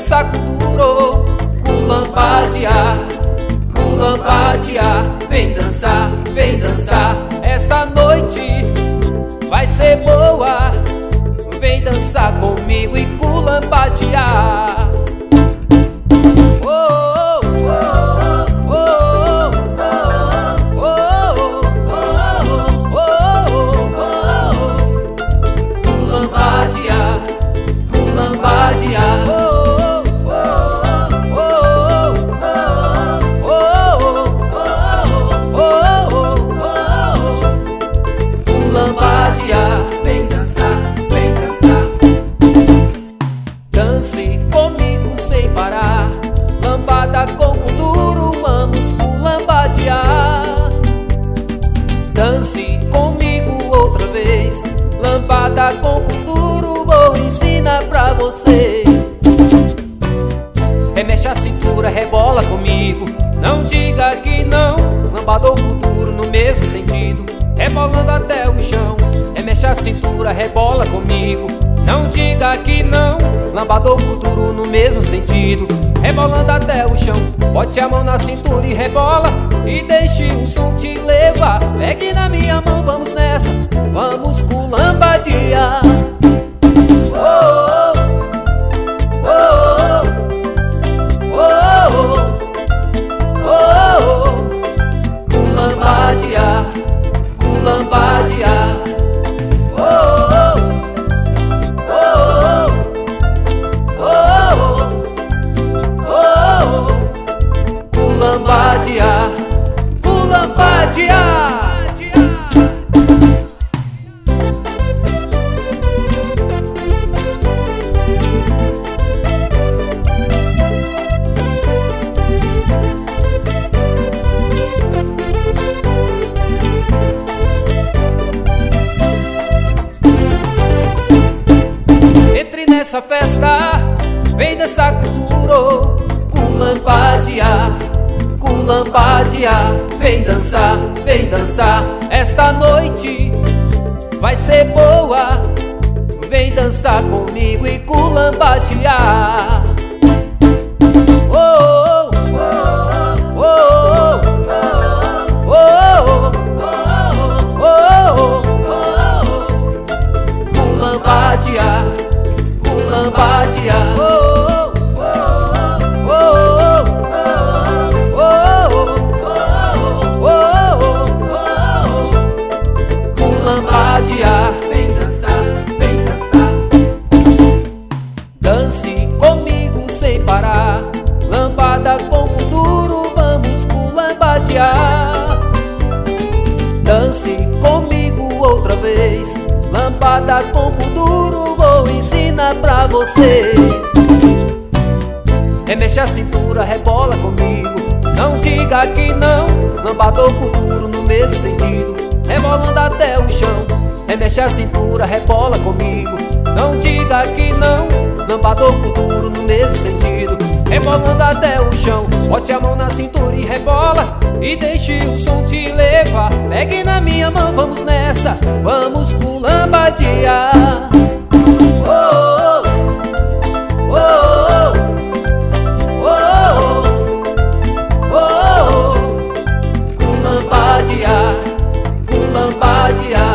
dançar com duro, culampadear, culampadear. Vem dançar, esta noite vai ser boa. Vem dançar comigo e culampadear. Vem dançar, vem dançar. Dance comigo sem parar, lambada com kuduro, vamos culambadear. Dance comigo outra vez, lambada com kuduro, vou ensinar pra vocês. Remexe a cintura, rebola comigo, não diga que não. Lambada ou kuduro no mesmo sentido, rebolando até o chão. Remexe a cintura, rebola comigo, não diga que não. Lambada ou kuduro no mesmo sentido, rebolando até o chão. Bote a mão na cintura e rebola, e deixe o som te levar. Pegue na minha mão, vamos nessa, vamos culambadear. Culambadear, culambadear. Culambadear, culambadear. Entre nessa festa, vem dançar com duro, culampadear, culampadear. Vem dançar, esta noite vai ser boa. Vem dançar comigo e culambadear. Oh, oh, oh, oh, oh, oh, oh, oh, oh. Culambadear, culambadear. Vem dançar, vem dançar. Dance comigo sem parar, lambada com kuduro, vamos culambadear. Dance comigo outra vez, lambada com kuduro, vou ensinar pra vocês. Remexe a cintura, rebola comigo, não diga que não. Lambada ou kuduro no mesmo sentido, rebolando até o chão. Remexe a cintura, rebola comigo, não diga que não. Lambada ou kuduro no mesmo sentido, rebolando até o chão. Bote a mão na cintura e rebola, e deixe o som te levar. Pegue na minha mão, vamos nessa, vamos culambadear. Oh, oh, oh, oh, oh, oh, oh. Culambadear, culambadear.